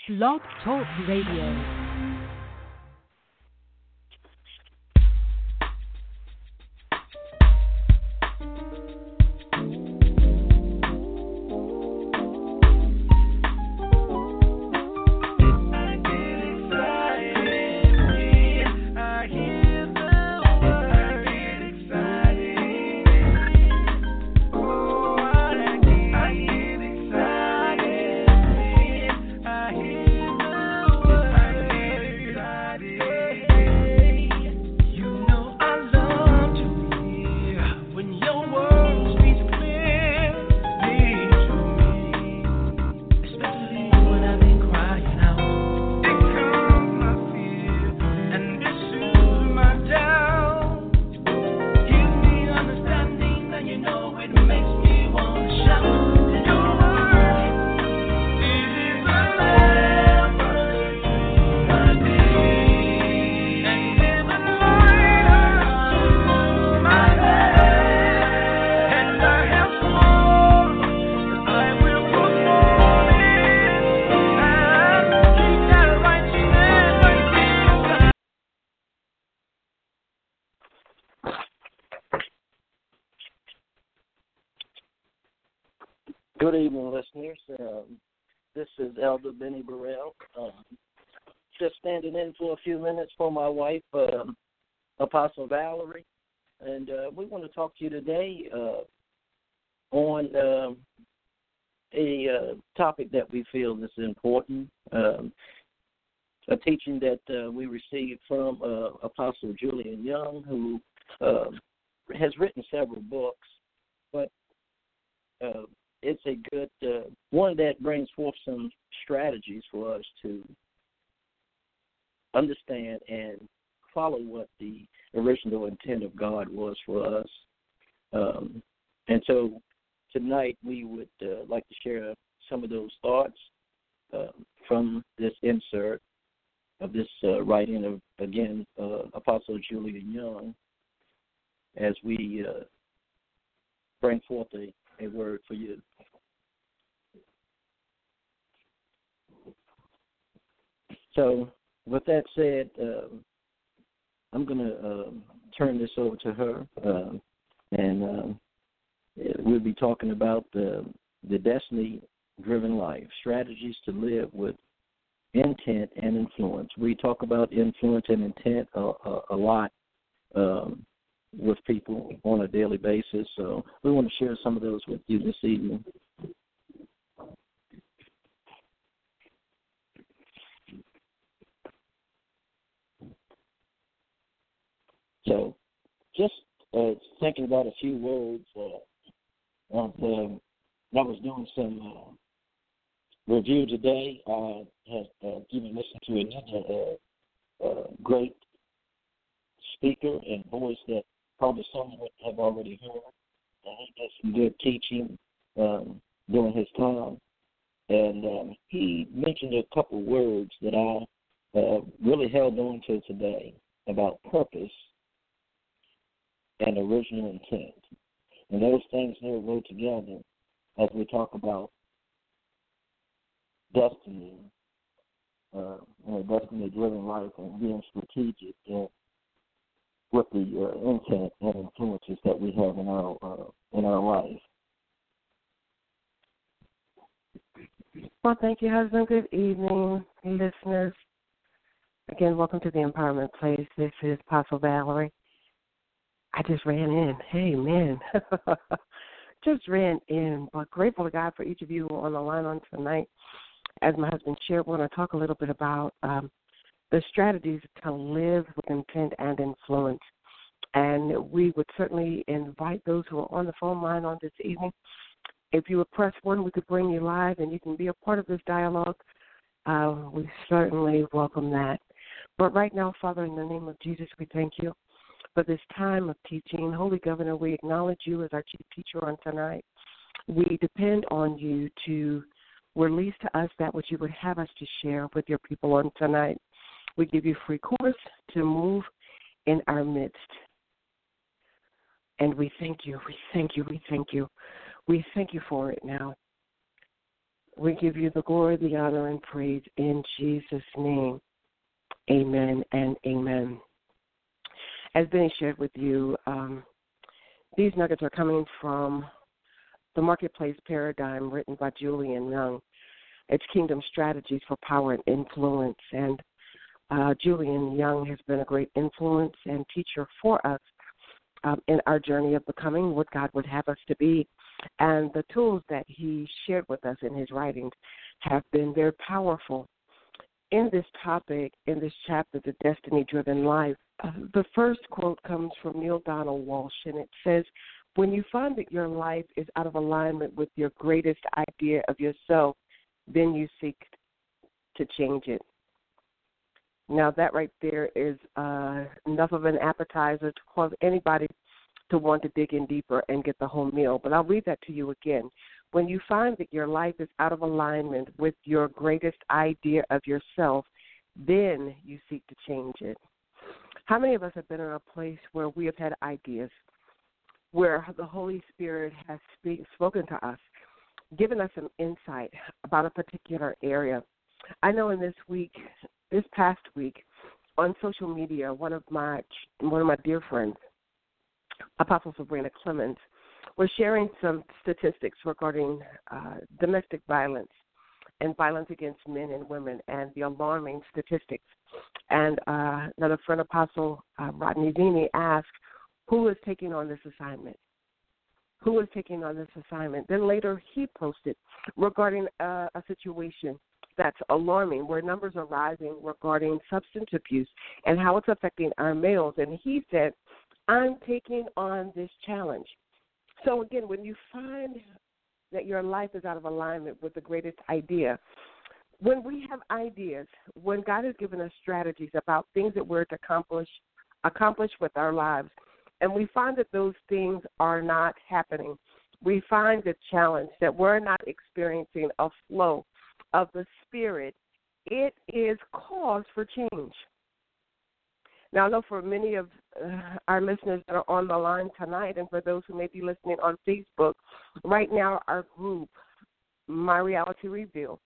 Blog Talk Radio. Good evening, listeners. This is Elder Benny Burrell. Just standing in for a few minutes for my wife, Apostle Valerie. And we want to talk to you today on a topic that we feel is important, a teaching that we received from Apostle Julian Young, who has written several books, but it's a good one that brings forth some strategies for us to understand and follow what the original intent of God was for us. And so tonight we would like to share some of those thoughts from this insert of this writing of, again, Apostle Julian Young, as we bring forth a word for you. So, with that said, I'm going to turn this over to her, and we'll be talking about the destiny-driven life, strategies to live with intent and influence. We talk about influence and intent a lot with people on a daily basis, so we want to share some of those with you this evening. So, just thinking about a few words, I was doing some review today. I had even listened to another great speaker and voice that probably some have already heard. He did some good teaching during his time, and he mentioned a couple words that I really held on to today about purpose and original intent. And those things there go together as we talk about destiny, destiny-driven life, and being strategic with the intent and influences that we have in our life. Well, thank you, husband. Good evening, listeners. Again, welcome to the Empowerment Place. This is Apostle Valerie. I just ran in. Hey, man. Just ran in. But grateful to God for each of you on the line on tonight. As my husband shared, we're going to talk a little bit about the strategies to live with intent and influence. And we would certainly invite those who are on the phone line on this evening. If you would press 1, we could bring you live and you can be a part of this dialogue. We certainly welcome that. But right now, Father, in the name of Jesus, we thank you for this time of teaching. Holy Governor, we acknowledge you as our chief teacher on tonight. We depend on you to release to us that which you would have us to share with your people on tonight. We give you free course to move in our midst. And we thank you, we thank you, we thank you. We thank you for it now. We give you the glory, the honor, and praise in Jesus' name. Amen and amen. As Benny shared with you, these nuggets are coming from The Marketplace Paradigm, written by Julian Young. It's Kingdom Strategies for Power and Influence. And Julian Young has been a great influence and teacher for us in our journey of becoming what God would have us to be. And the tools that he shared with us in his writings have been very powerful. In this topic, in this chapter, The Destiny-Driven Life, the first quote comes from Neil Donald Walsh, and it says, "When you find that your life is out of alignment with your greatest idea of yourself, then you seek to change it." Now, that right there is enough of an appetizer to cause anybody to want to dig in deeper and get the whole meal. But I'll read that to you again. When you find that your life is out of alignment with your greatest idea of yourself, then you seek to change it. How many of us have been in a place where we have had ideas, where the Holy Spirit has spoken to us, given us some insight about a particular area? I know in this past week, on social media, one of my dear friends, Apostle Sabrina Clemens, was sharing some statistics regarding domestic violence and violence against men and women, and the alarming statistics. And another friend, Apostle Rodney Zini, asked, who is taking on this assignment? Who is taking on this assignment? Then later he posted regarding a situation that's alarming, where numbers are rising regarding substance abuse and how it's affecting our males. And he said, I'm taking on this challenge. So again, when you find that your life is out of alignment with the greatest idea, when we have ideas, when God has given us strategies about things that we're to accomplish with our lives, and we find that those things are not happening, we find the challenge that we're not experiencing a flow of the Spirit, it is cause for change. Now, I know for many of our listeners that are on the line tonight, and for those who may be listening on Facebook, right now our group, My Reality Reveal,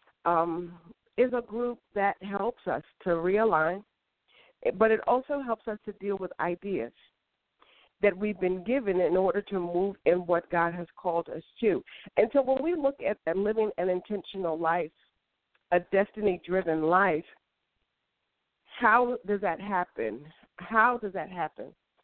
is a group that helps us to realign, but it also helps us to deal with ideas that we've been given in order to move in what God has called us to. And so when we look at living an intentional life, a destiny-driven life, how does that happen? How does that happen?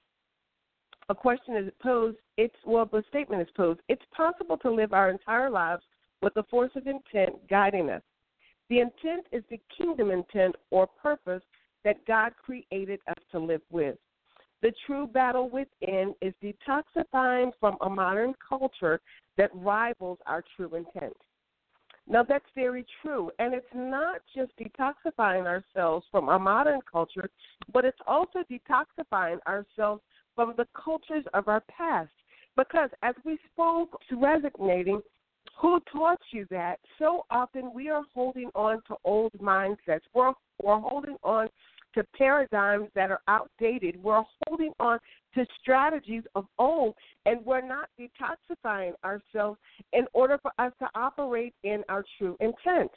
A question is posed. The statement is posed. It's possible to live our entire lives with the force of intent guiding us. The intent is the kingdom intent or purpose that God created us to live with. The true battle within is detoxifying from a modern culture that rivals our true intent. Now, that's very true, and it's not just detoxifying ourselves from a modern culture, but it's also detoxifying ourselves from the cultures of our past. Because as we spoke to resonating, who taught you that? So often we are holding on to old mindsets. We're holding on to paradigms that are outdated. We're holding on to strategies of old, and we're not detoxifying ourselves in order for us to operate in our true intent.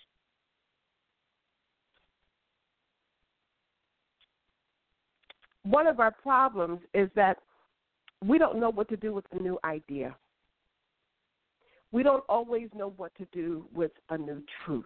One of our problems is that we don't know what to do with a new idea. We don't always know what to do with a new truth.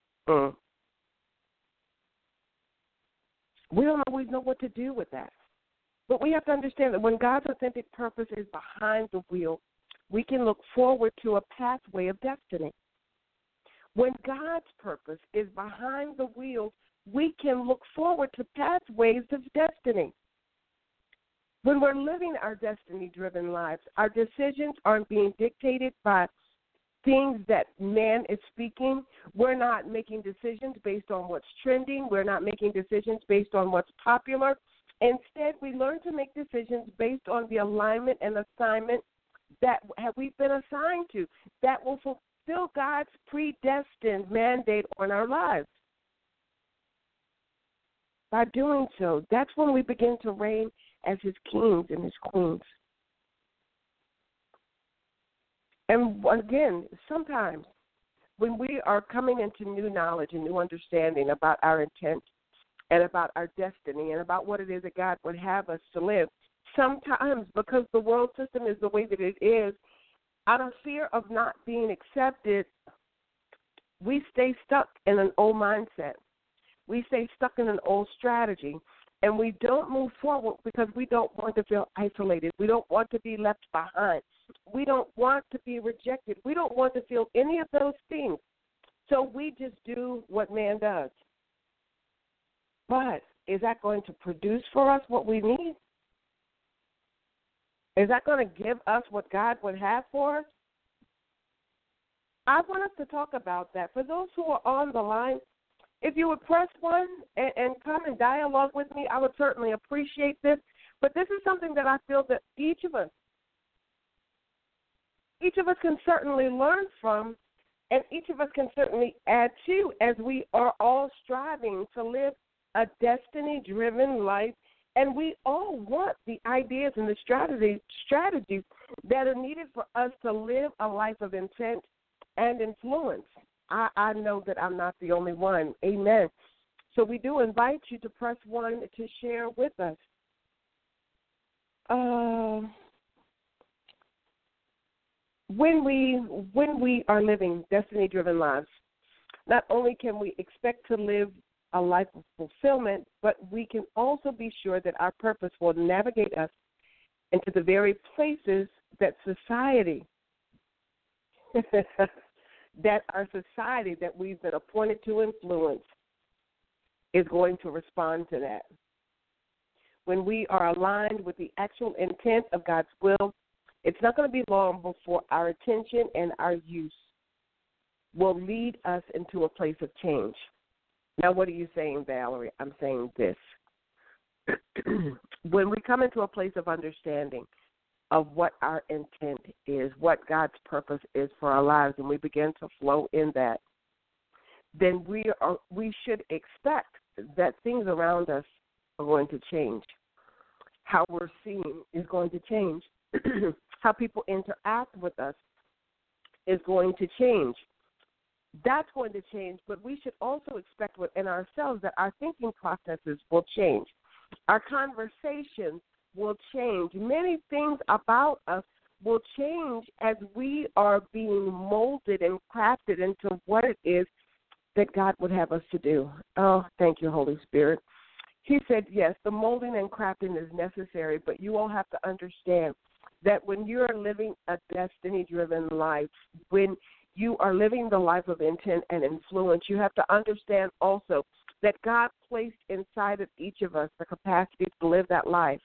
We don't always know what to do with that. But we have to understand that when God's authentic purpose is behind the wheel, we can look forward to a pathway of destiny. When God's purpose is behind the wheel, we can look forward to pathways of destiny. When we're living our destiny-driven lives, our decisions aren't being dictated by things that man is speaking. We're not making decisions based on what's trending. We're not making decisions based on what's popular. Instead, we learn to make decisions based on the alignment and assignment that we've been assigned to, that will fulfill God's predestined mandate on our lives. By doing so, that's when we begin to reign as his kings and his queens. And again, sometimes when we are coming into new knowledge and new understanding about our intent and about our destiny and about what it is that God would have us to live, sometimes because the world system is the way that it is, out of fear of not being accepted, we stay stuck in an old mindset. We stay stuck in an old strategy, and we don't move forward because we don't want to feel isolated. We don't want to be left behind. We don't want to be rejected. We don't want to feel any of those things. So we just do what man does. But is that going to produce for us what we need? Is that going to give us what God would have for us? I want us to talk about that. For those who are on the line, if you would press 1 and come and dialogue with me, I would certainly appreciate this. But this is something that I feel that each of us can certainly learn from, and each of us can certainly add to as we are all striving to live a destiny-driven life. And we all want the ideas and the strategies that are needed for us to live a life of intent and influence. I know that I'm not the only one. Amen. So we do invite you to press 1 to share with us. When we are living destiny-driven lives, not only can we expect to live a life of fulfillment, but we can also be sure that our purpose will navigate us into the very places that society, that we've been appointed to influence is going to respond to that. When we are aligned with the actual intent of God's will, it's not going to be long before our attention and our use will lead us into a place of change. Now, what are you saying, Valerie? I'm saying this. When we come into a place of understanding of what our intent is, what God's purpose is for our lives, and we begin to flow in that, then we should expect that things around us are going to change. How we're seen is going to change. How people interact with us is going to change. That's going to change, but we should also expect within ourselves that our thinking processes will change. Our conversations will change. Many things about us will change as we are being molded and crafted into what it is that God would have us to do. Oh, thank you, Holy Spirit. He said, yes, the molding and crafting is necessary, but you all have to understand that when you're living a destiny-driven life, when you are living the life of intent and influence, you have to understand also that God placed inside of each of us the capacity to live that life.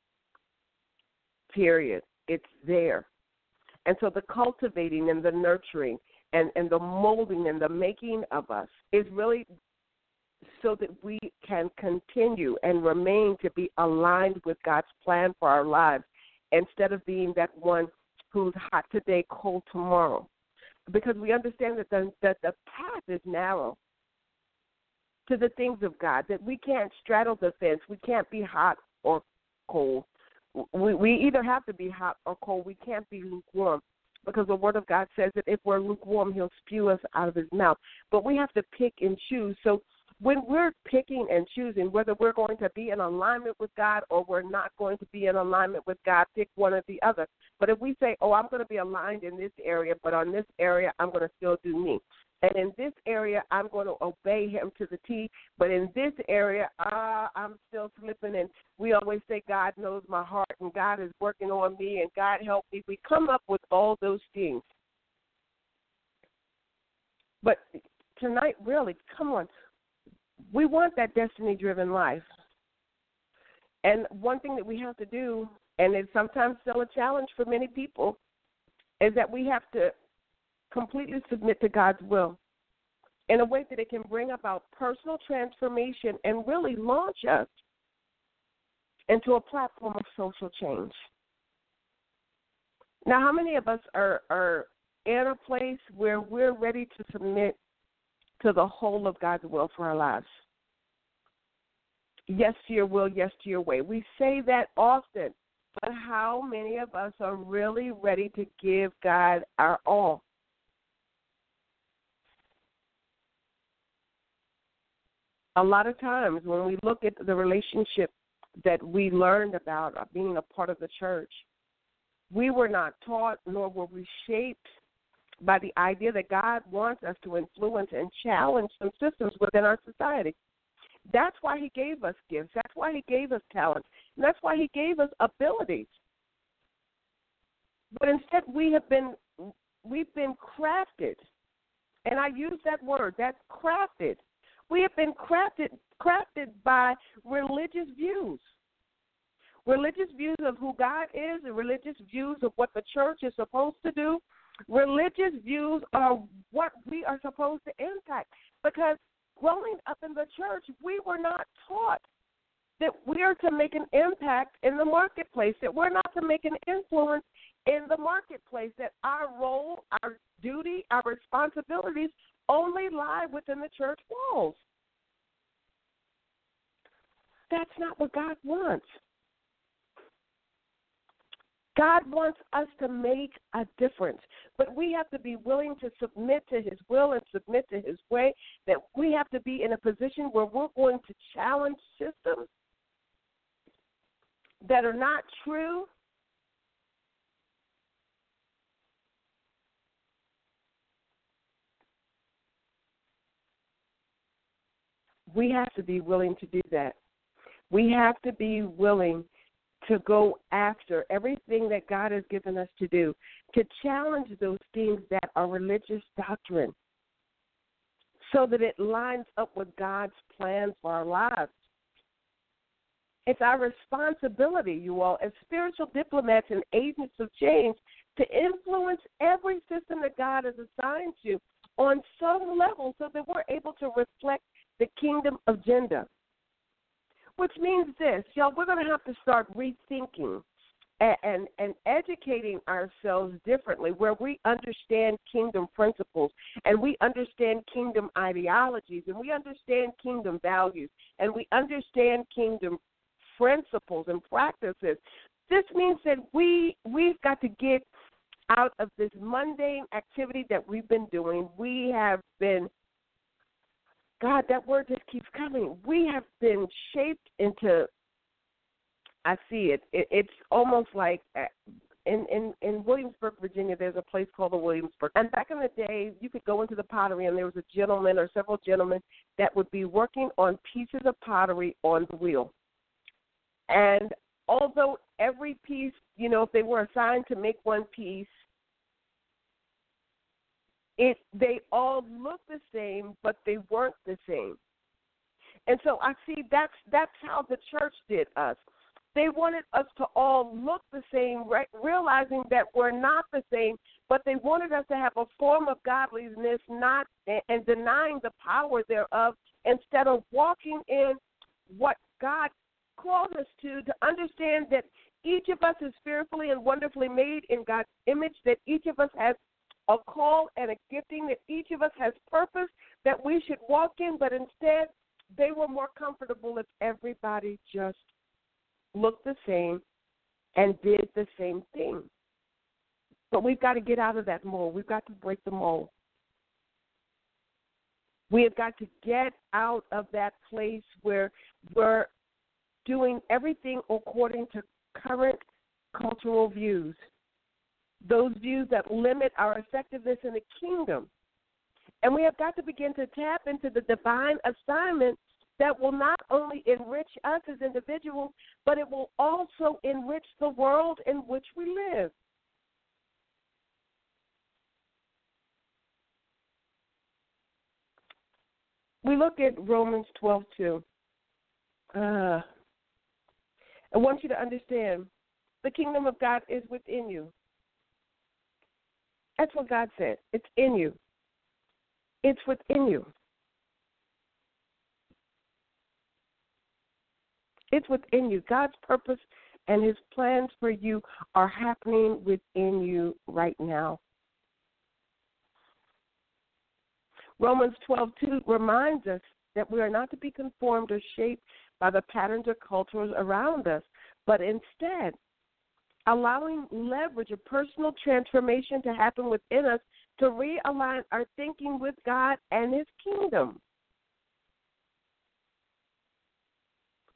Period. It's there. And so the cultivating and the nurturing and the molding and the making of us is really so that we can continue and remain to be aligned with God's plan for our lives instead of being that one who's hot today, cold tomorrow. Because we understand that the path is narrow to the things of God, that we can't straddle the fence. We can't be hot or cold. We either have to be hot or cold. We can't be lukewarm, because the Word of God says that if we're lukewarm, He'll spew us out of His mouth. But we have to pick and choose. So when we're picking and choosing whether we're going to be in alignment with God or we're not going to be in alignment with God, pick one or the other. But if we say, I'm going to be aligned in this area, but on this area I'm going to still do me. And in this area, I'm going to obey Him to the T. But in this area, I'm still slipping. And we always say, God knows my heart, and God is working on me, and God help me. We come up with all those things. But tonight, really, come on. We want that destiny-driven life. And one thing that we have to do, and it's sometimes still a challenge for many people, is that we have to completely submit to God's will in a way that it can bring about personal transformation and really launch us into a platform of social change. Now, how many of us are in a place where we're ready to submit to the whole of God's will for our lives? Yes to your will, yes to your way. We say that often, but how many of us are really ready to give God our all? A lot of times when we look at the relationship that we learned about being a part of the church, we were not taught nor were we shaped by the idea that God wants us to influence and challenge some systems within our society. That's why he gave us gifts. That's why he gave us talents. And that's why he gave us abilities. But instead we've been crafted. And I use that word, that's crafted. We have been crafted by religious views. Religious views of who God is, and religious views of what the church is supposed to do. Religious views are what we are supposed to impact. Because growing up in the church, we were not taught that we are to make an impact in the marketplace, that we're not to make an influence in the marketplace, that our role, our duty, our responsibilities only lie within the church walls. That's not what God wants. God wants us to make a difference, but we have to be willing to submit to his will and submit to his way, that we have to be in a position where we're going to challenge systems that are not true. We have to be willing to do that. We have to be willing to go after everything that God has given us to do, to challenge those things that are religious doctrine so that it lines up with God's plan for our lives. It's our responsibility, you all, as spiritual diplomats and agents of change, to influence every system that God has assigned to on some level so that we're able to reflect the kingdom agenda. Which means this, y'all, we're going to have to start rethinking and educating ourselves differently, where we understand kingdom principles and we understand kingdom ideologies and we understand kingdom values and we understand kingdom principles and practices. This means that we've got to get out of this mundane activity that we've been doing. We have been, God, that word just keeps coming. We have been shaped into, I see it. It's almost like in Williamsburg, Virginia, there's a place called the Williamsburg. And back in the day, you could go into the pottery and there was a gentleman or several gentlemen that would be working on pieces of pottery on the wheel. And although every piece, you know, if they were assigned to make one piece, they all looked the same, but they weren't the same. And so I see that's how the church did us. They wanted us to all look the same, right, realizing that we're not the same, but they wanted us to have a form of godliness, not and denying the power thereof, instead of walking in what God called us to understand that each of us is fearfully and wonderfully made in God's image, that each of us has a call and a gifting, that each of us has purpose that we should walk in, but instead they were more comfortable if everybody just looked the same and did the same thing. But we've got to get out of that mold. We've got to break the mold. We have got to get out of that place where we're doing everything according to current cultural views. Those views that limit our effectiveness in the kingdom. And we have got to begin to tap into the divine assignment that will not only enrich us as individuals, but it will also enrich the world in which we live. We look at Romans 12:2. I want you to understand the kingdom of God is within you. That's what God said. It's in you. It's within you. It's within you. God's purpose and his plans for you are happening within you right now. Romans 12:2 reminds us that we are not to be conformed or shaped by the patterns or cultures around us, but instead allowing leverage of personal transformation to happen within us to realign our thinking with God and his kingdom.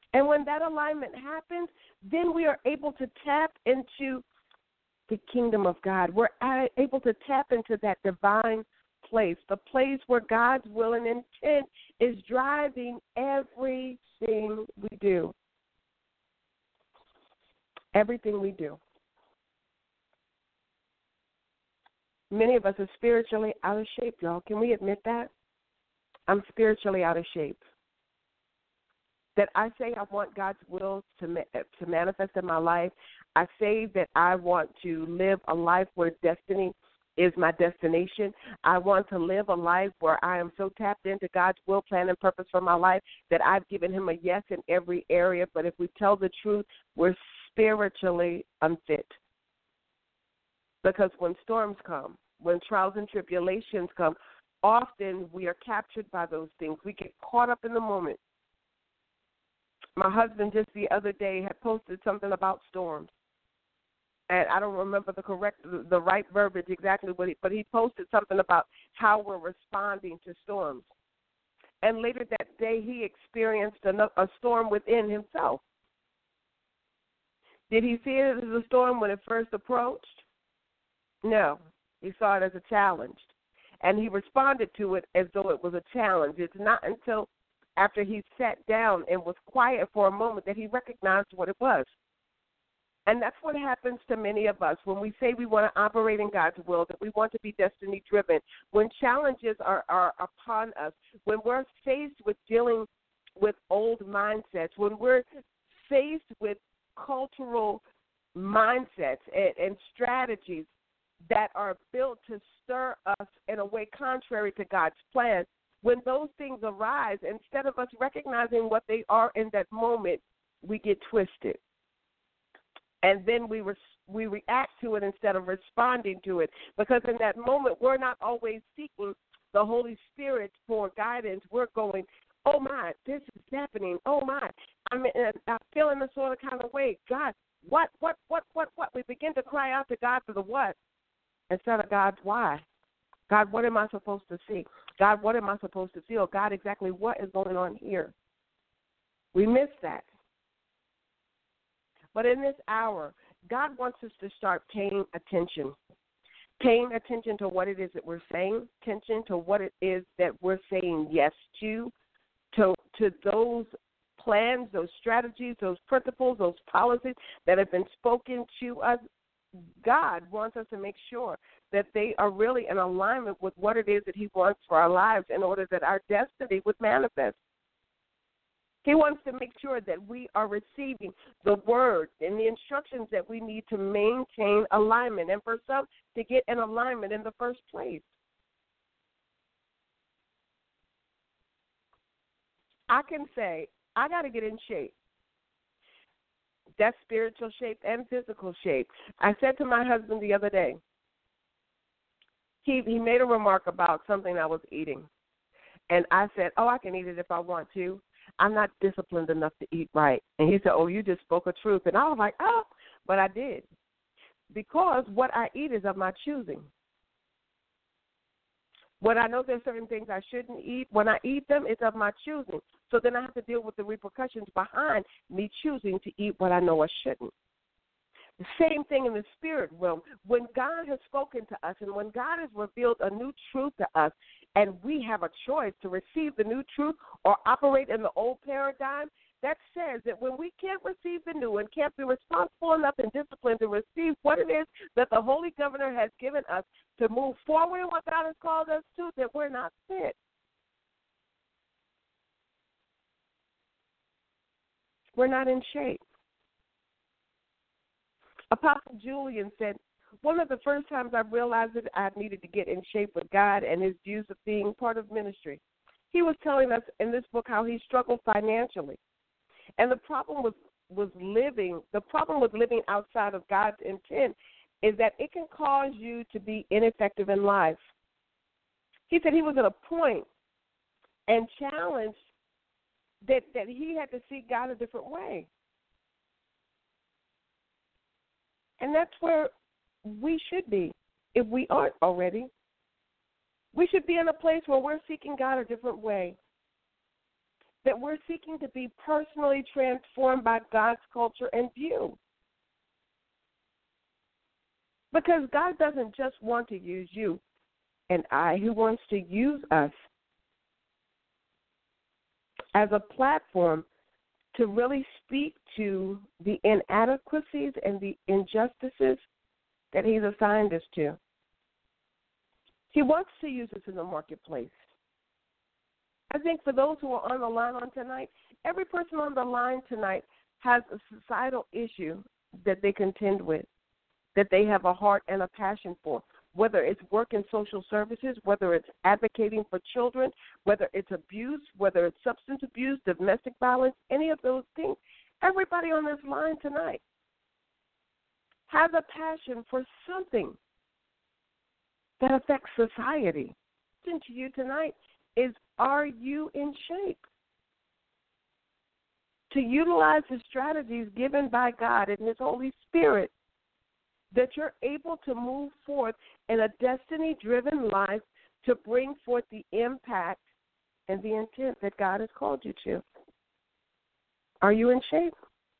And when that alignment happens, then we are able to tap into the kingdom of God. We're able to tap into that divine place, the place where God's will and intent is driving everything we do. Everything we do. Many of us are spiritually out of shape, y'all. Can we admit that? I'm spiritually out of shape. That I say I want God's will to manifest in my life. I say that I want to live a life where destiny is my destination. I want to live a life where I am so tapped into God's will, plan, and purpose for my life that I've given him a yes in every area. But if we tell the truth, we're spiritually unfit. Because when storms come, when trials and tribulations come, often we are captured by those things. We get caught up in the moment. My husband just the other day had posted something about storms. And I don't remember the right verbiage exactly, but he posted something about how we're responding to storms. And later that day, he experienced a storm within himself. Did he see it as a storm when it first approached? No. He saw it as a challenge. And he responded to it as though it was a challenge. It's not until after he sat down and was quiet for a moment that he recognized what it was. And that's what happens to many of us when we say we want to operate in God's will, that we want to be destiny-driven. When challenges are upon us, when we're faced with dealing with old mindsets, when we're faced with cultural mindsets and strategies that are built to stir us in a way contrary to God's plan, when those things arise, instead of us recognizing what they are in that moment, we get twisted. And then we react to it instead of responding to it. Because in that moment, we're not always seeking the Holy Spirit for guidance. We're going, oh, my, this is happening. Oh, my, I'm feeling this sort of kind of way. God, what? We begin to cry out to God for the what instead of God, why? God, what am I supposed to see? God, what am I supposed to feel? God, exactly what is going on here? We miss that. But in this hour, God wants us to start paying attention to what it is that we're saying, attention to what it is that we're saying yes to those plans, those strategies, those principles, those policies that have been spoken to us. God wants us to make sure that they are really in alignment with what it is that he wants for our lives in order that our destiny would manifest. He wants to make sure that we are receiving the word and the instructions that we need to maintain alignment and for some to get in alignment in the first place. I can say, I got to get in shape. That's spiritual shape and physical shape. I said to my husband the other day, he made a remark about something I was eating. And I said, I can eat it if I want to. I'm not disciplined enough to eat right. And he said, you just spoke a truth. And I was like, but I did. Because what I eat is of my choosing. When I know there's certain things I shouldn't eat, when I eat them, it's of my choosing. So then I have to deal with the repercussions behind me choosing to eat what I know I shouldn't. The same thing in the spirit realm. When God has spoken to us and when God has revealed a new truth to us and we have a choice to receive the new truth or operate in the old paradigm, that says that when we can't receive the new and can't be responsible enough and disciplined to receive what it is that the Holy Governor has given us to move forward in what God has called us to, that we're not fit. We're not in shape. Apostle Julian said, one of the first times I realized that I needed to get in shape with God and his views of being part of ministry. He was telling us in this book how he struggled financially. And the problem with living outside of God's intent is that it can cause you to be ineffective in life. He said he was at a point and challenged that he had to see God a different way. And that's where we should be, if we aren't already. We should be in a place where we're seeking God a different way. that we're seeking to be personally transformed by God's culture and view. Because God doesn't just want to use you and I, He wants to use us as a platform to really speak to the inadequacies and the injustices that He's assigned us to. He wants to use us in the marketplace. I think for those who are on the line on tonight, every person on the line tonight has a societal issue that they contend with, that they have a heart and a passion for, whether it's work in social services, whether it's advocating for children, whether it's abuse, whether it's substance abuse, domestic violence, any of those things. Everybody on this line tonight has a passion for something that affects society. The question to you tonight is, are you in shape to utilize the strategies given by God and His Holy Spirit, that you're able to move forth in a destiny-driven life to bring forth the impact and the intent that God has called you to? Are you in shape?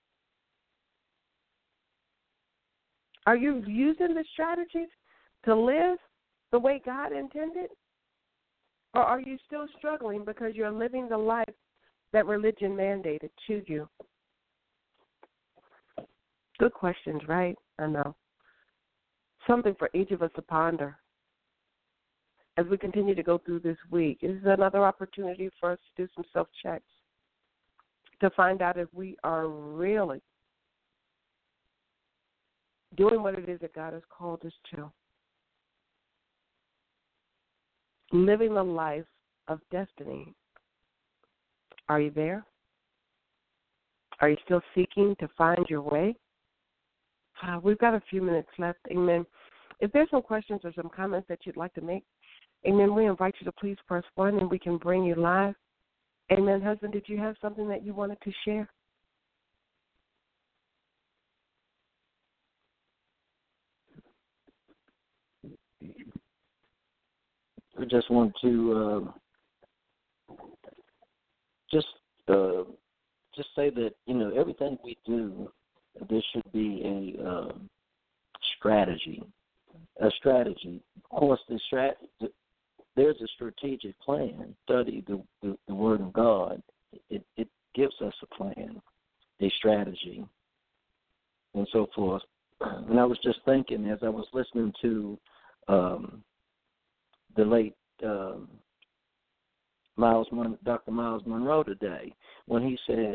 Are you using the strategies to live the way God intended? Or are you still struggling because you're living the life that religion mandated to you? Good questions, right? I know. Something for each of us to ponder as we continue to go through this week. This is another opportunity for us to do some self-checks, to find out if we are really doing what it is that God has called us to. Living the life of destiny. Are you there? Are you still seeking to find your way? We've got a few minutes left. Amen. If there's some questions or some comments that you'd like to make, amen, we invite you to please press 1 and we can bring you live. Amen. Husband, did you have something that you wanted to share? I just want to just say that, everything we do, there should be a strategy. A strategy. Of course, there's a strategic plan. Study the Word of God. It gives us a plan, a strategy, and so forth. And I was just thinking as I was listening to the late Dr. Miles Monroe today, when he said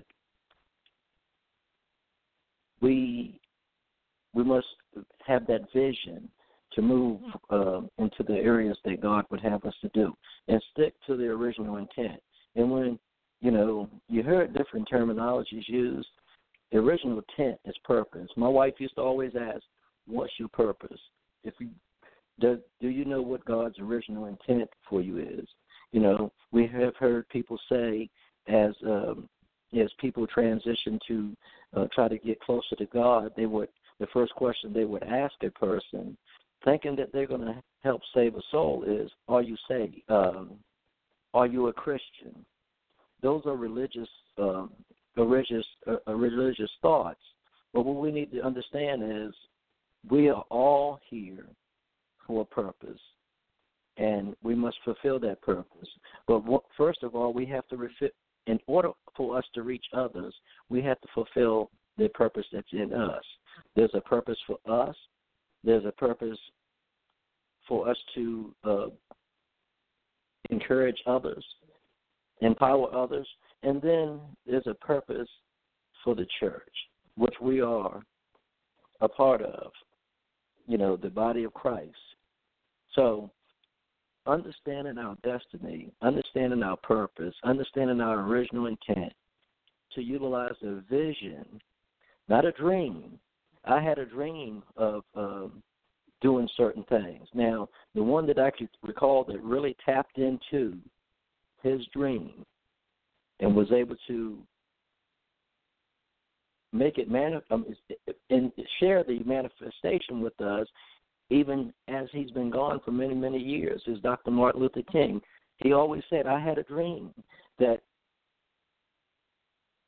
we must have that vision to move into the areas that God would have us to do and stick to the original intent. And when, you heard different terminologies used, the original intent is purpose. My wife used to always ask, what's your purpose? Do you know what God's original intent for you is? We have heard people say as people transition to try to get closer to God, the first question they would ask a person, thinking that they're going to help save a soul, is, are you saved? Are you a Christian? Those are religious thoughts. But what we need to understand is we are all here for a purpose, and we must fulfill that purpose. But first of all, we have to in order for us to reach others, we have to fulfill the purpose that's in us. There's a purpose for us. There's a purpose for us to encourage others, empower others, and then there's a purpose for the church, which we are a part of, the body of Christ. So understanding our destiny, understanding our purpose, understanding our original intent, to utilize a vision, not a dream. I had a dream of doing certain things. Now, the one that I could recall that really tapped into his dream and was able to make it and share the manifestation with us, even as he's been gone for many, many years, is Dr. Martin Luther King. He always said, I had a dream that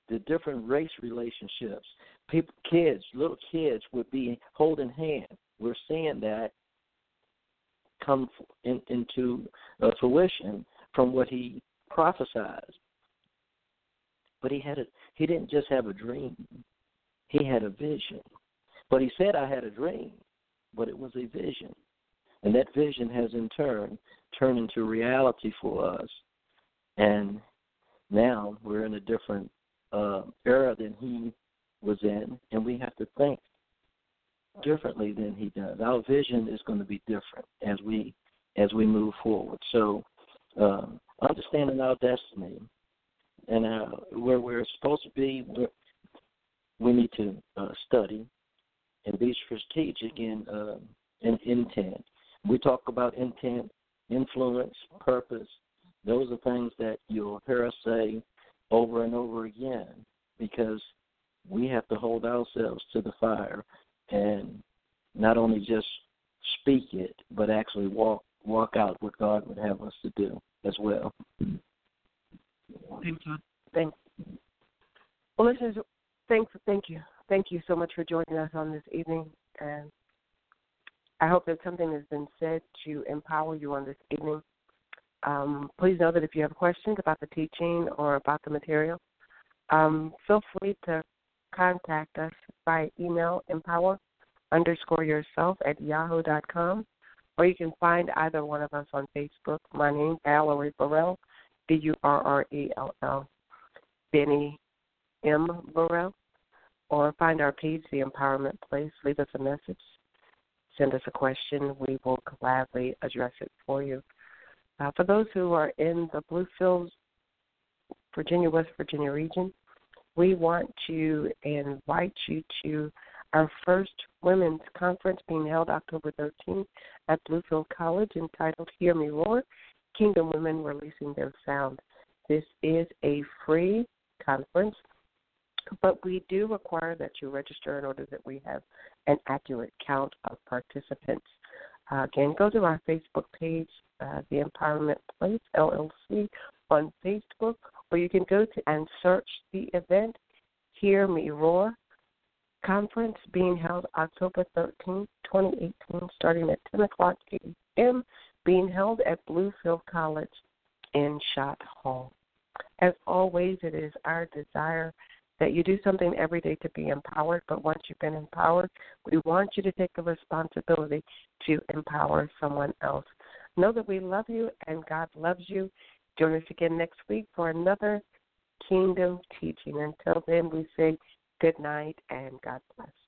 the different race relationships. People, little kids would be holding hands. We're seeing that come into fruition from what he prophesied. But he didn't just have a dream. He had a vision. But he said, I had a dream, but it was a vision. And that vision has in turn turned into reality for us. And now we're in a different era than he was in, and we have to think differently than he does. Our vision is going to be different as we move forward. So understanding our destiny and where we're supposed to be, we need to study and be strategic in intent. We talk about intent, influence, purpose. Those are things that you'll hear us say over and over again, because we have to hold ourselves to the fire and not only just speak it, but actually walk out what God would have us to do as well. Thanks. Well, listeners, thank you. Thank you so much for joining us on this evening, and I hope that something has been said to empower you on this evening. Please know that if you have questions about the teaching or about the material, feel free to contact us by email, empower_yourself@yahoo.com, or you can find either one of us on Facebook. My name, Valerie Burrell, Burrell, Benny M. Burrell, or find our page, The Empowerment Place. Leave us a message. Send us a question. We will gladly address it for you. For those who are in the Bluefields, West Virginia region, we want to invite you to our first women's conference being held October 13th at Bluefield College, entitled Hear Me Roar, Kingdom Women Releasing Their Sound. This is a free conference, but we do require that you register in order that we have an accurate count of participants. Again, go to our Facebook page, The Empowerment Place, LLC, on Facebook, or you can go to and search the event, Hear Me Roar, conference being held October 13th, 2018, starting at 10 o'clock a.m., being held at Bluefield College in Schott Hall. As always, it is our desire that you do something every day to be empowered, but once you've been empowered, we want you to take the responsibility to empower someone else. Know that we love you and God loves you. Join us again next week for another Kingdom teaching. Until then, we say good night and God bless.